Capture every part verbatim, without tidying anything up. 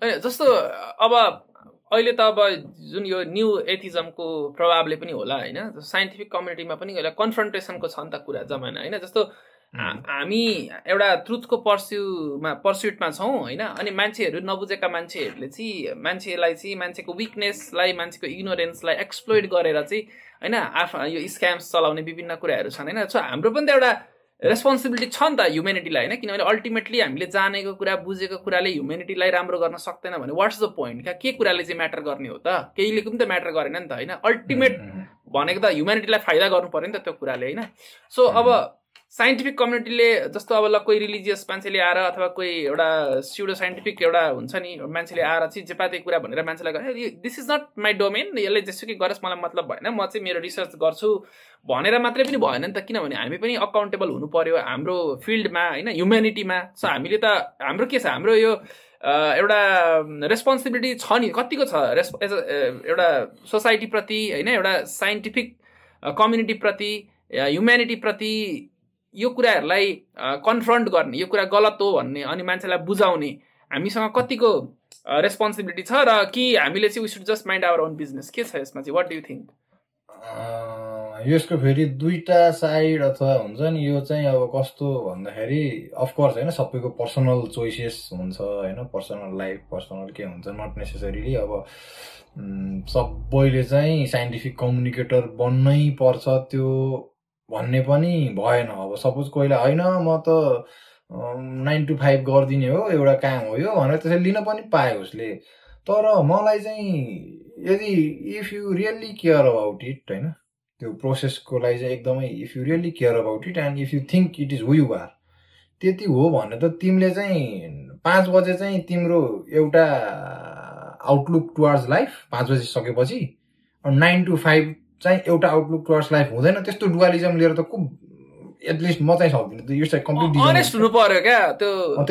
होइन जस्तो अब अहिले त अब जुन यो न्यू एथिजमको प्रभावले पनि होला होइन, साइन्टिफिक कम्युनिटीमा पनि एउटा कन्फ्रन्टेसनको छ नि त कुरा जमाना होइन। जस्तो हामी एउटा ट्रुथको पर्स्युमा पर्स्युटमा छौँ होइन, अनि मान्छेहरू नबुझेका मान्छेहरूले चाहिँ मान्छेलाई चाहिँ मान्छेको विकनेसलाई मान्छेको इग्नोरेन्सलाई एक्सप्लोइट गरेर चाहिँ होइन आफ्नो यो स्क्याम्स चलाउने विभिन्न कुराहरू छन् होइन। सो हाम्रो पनि त एउटा रेस्पोन्सिबिलिटी छ नि त ह्युमेनिटीलाई होइन, किनभने अल्टिमेटली हामीले जानेको कुरा बुझेको कुराले ह्युमेनिटीलाई राम्रो गर्न सक्दैन भने वाट्स द पोइन्ट? क्या के कुराले चाहिँ म्याटर गर्ने हो त? केहीले पनि त म्याटर गरेन नि त होइन। अल्टिमेट भनेको त ह्युमेनिटीलाई फाइदा गर्नु पर्यो नि त त्यो कुराले होइन। सो अब साइन्टिफिक कम्युनिटीले जस्तो अब ल कोही रिलिजियस मान्छेले आएर अथवा कोही एउटा स्युडो साइन्टिफिक एउटा हुन्छ नि मान्छेले आएर चाहिँ जेपाते कुरा भनेर मान्छेलाई गरे this is not my domain, यसले जेसुकै गरोस् मलाई मतलब भएन, म चाहिँ मेरो रिसर्च गर्छु भनेर मात्रै पनि भएन नि त। किनभने हामी पनि अकाउन्टेबल हुनु पर्यो हाम्रो फिल्डमा होइन, ह्युमेनिटीमा। सो हामीले त हाम्रो के छ, हाम्रो यो एउटा रेस्पोन्सिबिलिटी छ नि, कतिको छ रेस्प एज एउटा सोसाइटीप्रति होइन, एउटा साइन्टिफिक कम्युनिटीप्रति, ह्युमेनिटीप्रति यो कुराहरूलाई कन्फ्रन्ट गर्ने, यो कुरा गलत हो भन्ने अनि मान्छेलाई बुझाउने हामीसँग कतिको रेस्पोन्सिबिलिटी छ, र कि हामीले चाहिँ we should just mind our own business? के छ यसमा चाहिँ? What do you think? यसको फेरि दुईटा साइड अथवा हुन्छ नि, यो चाहिँ अब कस्तो भन्दाखेरि अफकोर्स होइन सबैको पर्सनल चोइसेस हुन्छ होइन, पर्सनल लाइफ पर्सनल के हुन्छ, नट नेसेसरीली अब सबैले चाहिँ साइन्टिफिक कम्युनिकेटर बन्नै पर्छ त्यो भन्ने पनि भएन। अब सपोज कोहीलाई होइन म त नाइन टु फाइभ गरिदिने हो एउटा काम हो यो भनेर त्यसरी लिन पनि पायो उसले। तर मलाई चाहिँ यदि if you really care about it होइन, त्यो प्रोसेसको लागि चाहिँ एकदमै if you really care about it and if you think it is who you are, त्यति हो भने त तिमीले चाहिँ पाँच बजे चाहिँ तिम्रो एउटा आउटलुक टुवर्ड्स लाइफ पाँच बजी सकेपछि नाइन टु फाइभ चाहिँ एउटा आउटलुक टुवर्ड्स लाइफ हुँदैन। त्यस्तो डुअलिजम लिएर त को एटलिस्ट म चाहिँ सक्दिनँ। त्यो यो चाहिँ कम्प्लिटली अनेस्ट हुनु पर्यो क्या, त्यो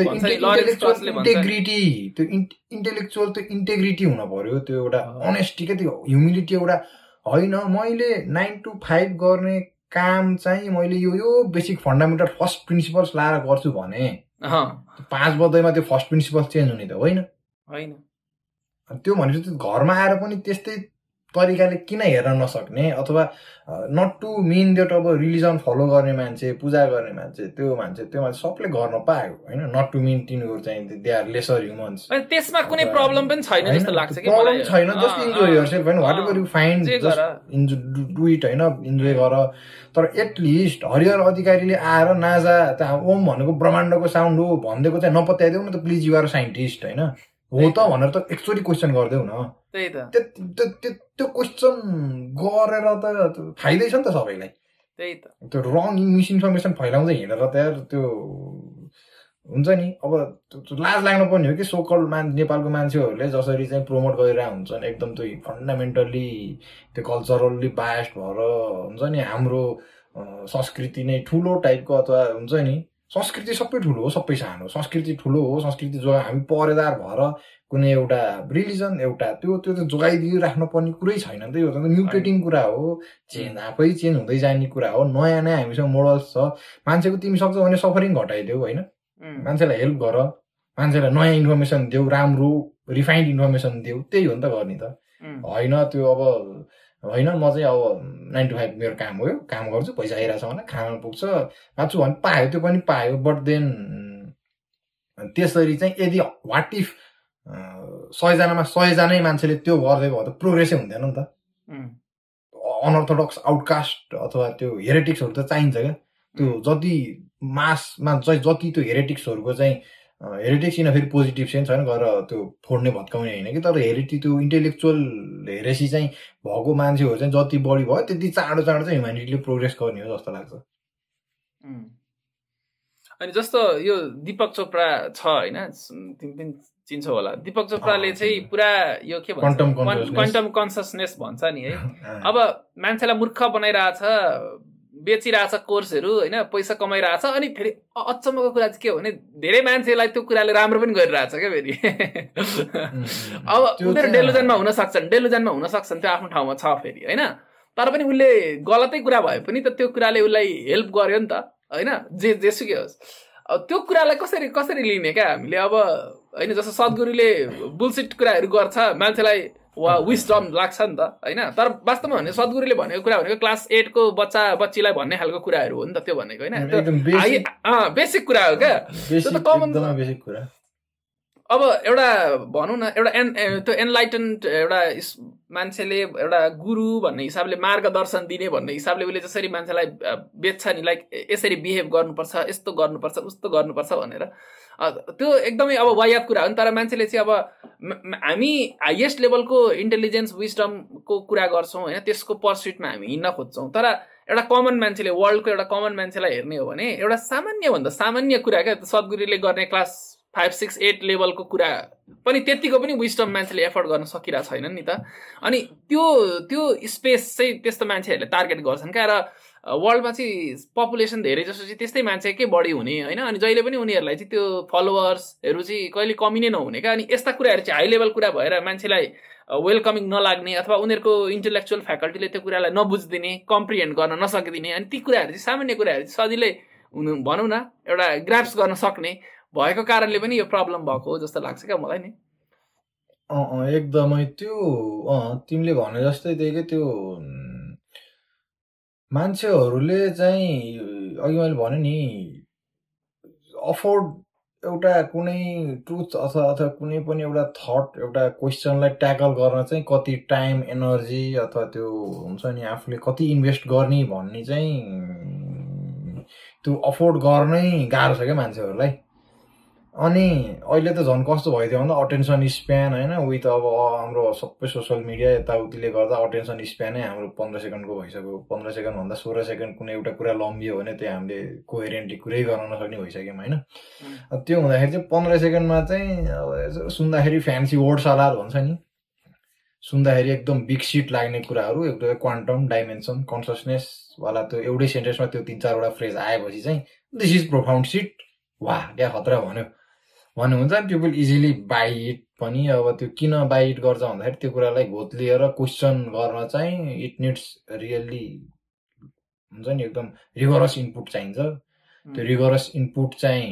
इन्टेग्रिटी, त्यो इन्टेलेक्चुअल त्यो इन्टेग्रिटी हुन पर्यो, त्यो एउटा अनेस्टी क्या, त्यो ह्युमिलिटी एउटा होइन मैले नाइन टु फाइभ गर्ने काम चाहिँ मैले यो यो बेसिक फन्डामेन्टल फर्स्ट प्रिन्सिपल्स लाएर गर्छु भने पाँच बजेमा त्यो फर्स्ट प्रिन्सिपल चेन्ज हुने त होइन होइन। त्यो भनेपछि घरमा आएर पनि त्यस्तै तरिकाले किन हेर्न नसक्ने, अथवा नट टु मिन द्याट अब रिलिजन फलो गर्ने मान्छे पूजा गर्ने मान्छे त्यो मान्छे त्यो मान्छे सबले गर्न पायो होइन, नट टु मिन तिनीहरू चाहिँ दे आर लेसर ह्युमन्स, त्यसमा कुनै प्रब्लम पनि छैन जस्तो लाग्छ कि प्रब्लम छैन। जस्ट इन्जोय योरसेल्फ होइन, whatever you find just enjoy do it होइन, इन्जोय गर। तर एटलिस्ट हरिहर अधिकारीले आएर नाजा त्यहाँ ओम भनेको ब्रह्माण्डको साउन्ड हो भनिदिएको चाहिँ नपत्याइदेऊ न त प्लिज, यु आर साइन्टिस्ट होइन, हो त भनेर त एकचोटि क्वेसन गरिदेऊ न। त्यही त त्यो क्वेसन गरेर त फाइदै छ नि त सबैलाई। त्यही त त्यो रङ मिसइन्फर्मेसन फैलाउँदै हिँडेर तयार त्यो हुन्छ नि। अब लाज लाग्नु पर्ने हो कि सोकल मान नेपालको मान्छेहरूले जसरी चाहिँ प्रमोट गरिरहेको हुन्छन् एकदम त्यो फन्डामेन्टल्ली त्यो कल्चरल्ली बायस्ड भएर हुन्छ नि, हाम्रो संस्कृति नै ठुलो टाइपको अथवा हुन्छ नि, संस्कृति सबै ठुलो हो सबै सानो, संस्कृति ठुलो हो, संस्कृति जो हामी परेदार भएर कुनै एउटा रिलिजन एउटा त्यो त्यो त जोगाइदियो राख्नु पर्ने कुरै छैन नि त। यो त म्युटेटिङ कुरा हो, चेन्ज आफै चेन्ज हुँदै जाने कुरा हो। नयाँ नयाँ हामीसँग मोडल्स छ, मान्छेको तिमी सक्छौ भने सफरिङ घटाइदेऊ होइन, मान्छेलाई हेल्प गर, मान्छेलाई नयाँ इन्फर्मेसन देऊ, राम्रो रिफाइन्ड इन्फर्मेसन देऊ, त्यही हो नि त गर्ने त होइन। त्यो अब होइन म चाहिँ अब नाइन टु फाइभ मेरो काम हो, यो काम गर्छु पैसा आइरहेको छ भने खाना पुग्छ माछु भने पायो, त्यो पनि पायो। बट देन त्यसरी चाहिँ यदि वाट इफ सयजनामा सयजनै मान्छेले त्यो गर्दै भयो त प्रोग्रेसै हुँदैन नि त। अनअर्थोडक्स आउटकास्ट अथवा त्यो हेरेटिक्सहरू त चाहिन्छ क्या। त्यो जति मासमा चाहिँ जति त्यो हेरेटिक्सहरूको चाहिँ हेरेटिक्स किन फेरि पोजिटिभ सेन्स होइन गएर त्यो फोड्ने भत्काउने होइन कि, तर हेरेटी त्यो इन्टेलेक्चुअल हेरेसी चाहिँ भएको मान्छेहरू चाहिँ जति बढी भयो त्यति चाँडो चाँडो चाहिँ ह्युम्यानिटीले प्रोग्रेस गर्ने हो जस्तो लाग्छ। अनि जस्तो यो दिपक चोपडा छ होइन, तिमी पनि चिन्छौ होला, दिपक चोपडाले चाहिँ पुरा यो के भन्छ क्वान्टम कन्सियसनेस भन्छ नि है। अब मान्छेलाई मूर्ख बनाइरहेछ, बेचिरहेछ कोर्सहरू होइन, पैसा कमाइरहेछ। अनि फेरि अचम्मको कुरा चाहिँ के हो भने धेरै मान्छेलाई त्यो कुराले राम्रो पनि गरिरहेछ क्या फेरि। अब उनीहरू डेलुजनमा हुन सक्छन्, डेलुजनमा हुन सक्छन्, त्यो आफ्नो ठाउँमा छ फेरि होइन। तर पनि उसले गलतै कुरा भए पनि त त्यो कुराले उसलाई हेल्प गर्यो नि त होइन, जे जेसुकै होस्। अब त्यो कुरालाई कसरी कसरी लिने क्या हामीले? अब होइन जस्तो सद्गुरुले बुलसिट कुराहरू गर्छ मान्छेलाई वा विस्डम लाग्छ नि त होइन तर वास्तवमा भने सद्गुरुले भनेको कुरा भनेको क्लास एटको बच्चा बच्चीलाई भन्ने खालको कुराहरू हो नि त त्यो भनेको होइन बेसिक कुरा हो क्या त्यो त कमन बेसिक कुरा अब एउटा भनौँ न एउटा एन त्यो एनलाइटेन्ड एउटा मान्छेले एउटा गुरु भन्ने हिसाबले मार्गदर्शन दिने भन्ने हिसाबले उसले जसरी मान्छेलाई बेच्छ नि लाइक यसरी बिहेभ गर्नुपर्छ यस्तो गर्नुपर्छ उस्तो गर्नुपर्छ भनेर त्यो एकदमै अब वायात कुरा हो नि तर मान्छेले चाहिँ अब हामी हाइएस्ट लेभलको इन्टेलिजेन्स विस्डमको कुरा गर्छौँ होइन त्यसको पर्स्युटमा हामी हिँड्न खोज्छौँ तर एउटा कमन मान्छेले वर्ल्डको एउटा कमन मान्छेलाई हेर्ने हो भने एउटा सामान्यभन्दा सामान्य कुरा क्या सद्गुरुले गर्ने क्लास फाइभ सिक्स एट लेभलको कुरा पनि त्यतिको पनि विस्डम मान्छेले एफोर्ड गर्न सकिरहेको छैन नि त अनि त्यो त्यो स्पेस चाहिँ त्यस्तो मान्छेहरूले टार्गेट गर्छन् क्या र वर्ल्डमा चाहिँ पपुलेसन धेरै जसो चाहिँ त्यस्तै मान्छेकै बढी हुने होइन अनि जहिले पनि उनीहरूलाई चाहिँ त्यो फलोवर्सहरू चाहिँ कहिले कमी नै नहुने क्या अनि यस्ता कुराहरू चाहिँ हाई लेभल कुरा भएर मान्छेलाई वेलकमिङ नलाग्ने अथवा उनीहरूको इन्टेलेक्चुअल फ्याकल्टीले त्यो कुरालाई नबुझिदिने कम्प्रिहेन्ड गर्न नसकिदिने अनि ती कुराहरू चाहिँ सामान्य कुराहरू चाहिँ सजिलै भनौँ न एउटा ग्राप्स गर्न सक्ने भएको कारणले पनि यो प्रब्लम भएको हो जस्तो लाग्छ क्या मलाई नि अँ एकदमै त्यो अँ तिमीले भने जस्तै त्यही क्या त्यो मान्छेहरूले चाहिँ अघि मैले भने नि अफोर्ड एउटा कुनै ट्रुथ अथवा अथवा कुनै पनि एउटा थट एउटा क्वेसनलाई ट्याकल गर्न चाहिँ कति टाइम एनर्जी अथवा त्यो हुन्छ नि आफूले कति इन्भेस्ट गर्ने भन्ने चाहिँ त्यो अफोर्ड गर्नै गाह्रो छ क्या मान्छेहरूलाई अनि अहिले त झन् कस्तो भइदियो भन्दा अटेन्सन स्प्यान होइन उही त अब हाम्रो सबै सोसियल मिडिया यताउतिले गर्दा अटेन्सन स्प्यानै हाम्रो पन्ध्र सेकेन्डको भइसक्यो पन्ध्र सेकेन्डभन्दा सोह्र सेकेन्ड कुनै एउटा कुरा लम्बियो भने त्यो हामीले कोहेरेन्टली कुरै गर्न नसक्ने भइसक्यौँ होइन त्यो हुँदाखेरि चाहिँ पन्ध्र सेकेन्डमा चाहिँ अब सुन्दाखेरि फ्यान्सी वर्ड सलाद भन्छ नि सुन्दाखेरि एकदम बिग सिट लाग्ने कुराहरू एकदमै क्वान्टम डाइमेन्सन कन्सियसनेसवाला त्यो एउटै सेन्टेन्समा त्यो तिन चारवटा फ्रेज आएपछि चाहिँ दिस इज प्रोफाउन्ड सिट वाह क्या खतरा भन्यो भन्नु हुन्छ पिपल इजिली बाई इट पनि अब त्यो किन बाई इट गर्छ भन्दाखेरि त्यो कुरालाई घोत्लिएर क्वेसन गर्न चाहिँ इट निड्स रियल्ली हुन्छ नि एकदम रिगरस इनपुट चाहिन्छ त्यो रिगरस इनपुट चाहिँ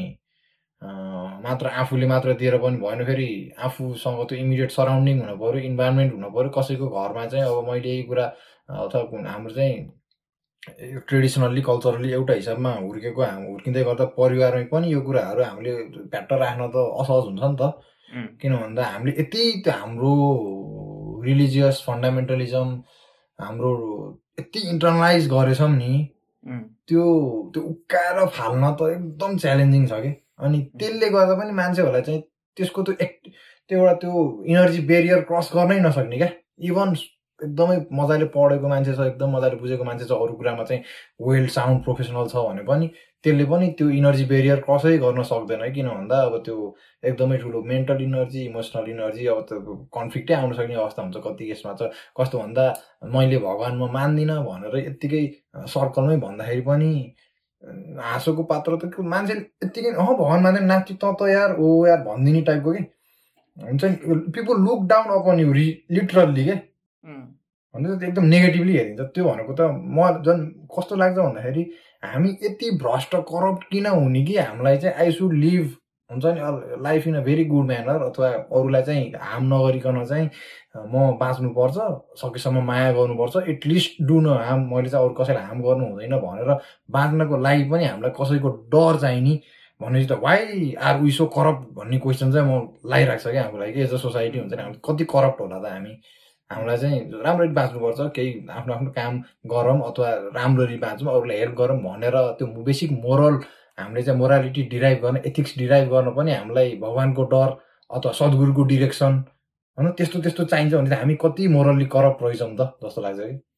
मात्र आफूले मात्र दिएर पनि भएन फेरि आफूसँग त्यो इमिडिएट सराउन्डिङ हुनु पऱ्यो इन्भाइरोमेन्ट हुनु पऱ्यो कसैको घरमा चाहिँ अब मैले यही कुरा अथवा हाम्रो चाहिँ ट्रेडिसनल्ली कल्चरली एउटा हिसाबमा हुर्केको हामी हुर्किँदै गर्दा परिवारमै पनि यो कुराहरू हामीले भ्याट्ट राख्न त असहज हुन्छ नि त किन भन्दा हामीले यति त्यो हाम्रो रिलिजियस फन्डामेन्टलिजम हाम्रो यति इन्टरनलाइज गरेछौँ नि त्यो त्यो उक्काएर फाल्न त एकदम च्यालेन्जिङ छ कि अनि त्यसले गर्दा पनि मान्छेहरूलाई चाहिँ त्यसको त्यो एक त्यो एउटा त्यो इनर्जी बेरियर क्रस गर्नै नसक्ने क्या इभन एकदमै मजाले पढेको मान्छे छ एकदम मजाले बुझेको मान्छे छ अरू कुरामा चाहिँ वेल साउन्ड प्रोफेसनल छ भने पनि त्यसले पनि त्यो इनर्जी बेरियर क्रसै गर्न सक्दैन किन भन्दा अब त्यो एकदमै ठुलो मेन्टल इनर्जी इमोसनल इनर्जी अब त्यो कन्फ्लिक्टै आउन सक्ने अवस्था हुन्छ कति केसमा चाहिँ कस्तो भन्दा मैले भगवान् म मान्दिनँ भनेर यत्तिकै सर्कलमै भन्दाखेरि पनि हाँसोको पात्र त मान्छेले यत्तिकै अँ भगवान् मान्दैन नाच्छु त त यार ओ यार भनिदिने टाइपको कि हुन्छ नि people look down upon you रि लिटरल्ली के भन्दा त एकदम नेगेटिभली हेरिन्छ त्यो भनेको त म झन् कस्तो लाग्छ भन्दाखेरि हामी यति भ्रष्ट करप्ट किन हुने कि हामीलाई चाहिँ आई सुड लिभ हुन्छ नि life in a very good manner अथवा अरूलाई चाहिँ हार्म नगरिकन चाहिँ म बाँच्नुपर्छ सकेसम्म माया गर्नुपर्छ एटलिस्ट डु न हार्म मैले चाहिँ अरू कसैलाई हार्म गर्नु हुँदैन भनेर बाँच्नको लागि पनि हामीलाई कसैको डर चाहिँ नि भनेपछि त why are we so corrupt भन्ने क्वेसन चाहिँ म लागिरहेको छ क्या हाम्रो लागि एज अ सोसाइटी हुन्छ नि हामी कति करप्ट होला त हामी हामीलाई चाहिँ राम्ररी बाँच्नुपर्छ केही आफ्नो आफ्नो काम गरौँ अथवा राम्ररी बाँचौँ अरूलाई हेल्प गरौँ भनेर त्यो बेसिक मोरल हामीले चाहिँ मोरालिटी डिराइभ गर्न एथिक्स डिराइभ गर्न पनि हामीलाई भगवान्को डर अथवा सद्गुरुको डिरेक्सन होइन त्यस्तो त्यस्तो चाहिन्छ भने चाहिँ हामी कति मोरल्ली करप्ट रहेछौँ त जस्तो लाग्छ कि